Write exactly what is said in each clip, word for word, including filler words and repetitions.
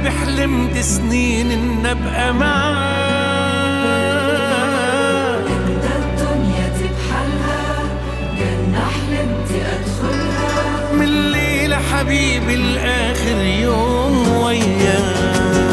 حبيبي حلمت سنين إن أبقى معاك. انت الدنيا بحالها جنة حلمت أدخلها. من الليلة حبيبي الآخر يوم وياك.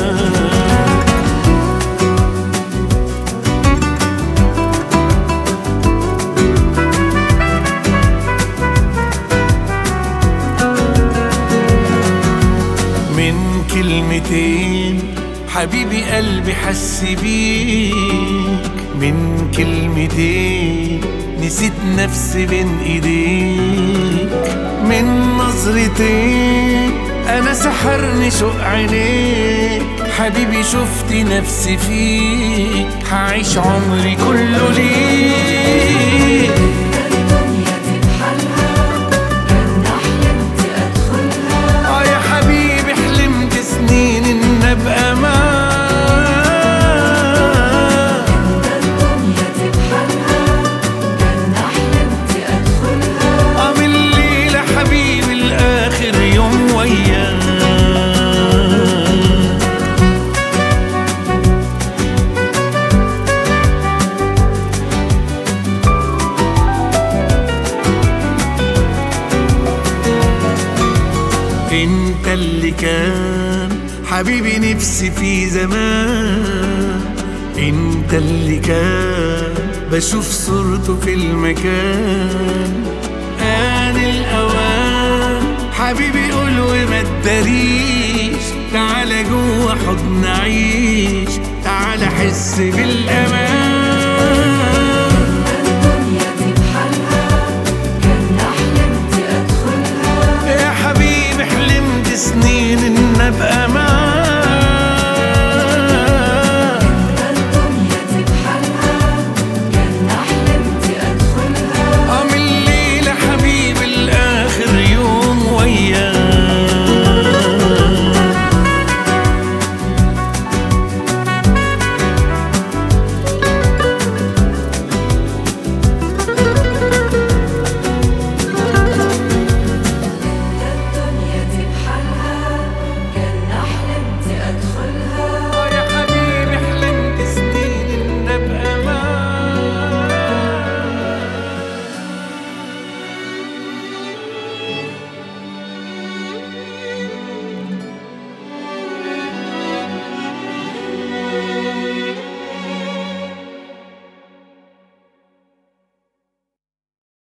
من كلمتين حبيبي قلبي حس بيك، من كلمتين نسيت نفسي بين ايديك، من نظرتين انا سحرني شوق عينيك. حبيبي شفت نفسي فيك، هعيش عمري كله ليك. أبقى معاك. انت الدنيا بحالها جنة حلمت أدخلها. آه من الليلة حبيبي الآخر يوم وياك. انت اللي كان حبيبي نفسي في زمان، انت اللي كان بشوف صورته في المكان. آن الأوان حبيبي قول وما تداريش، تعالى جوا حضن عيش، تعالى حس بالأمان.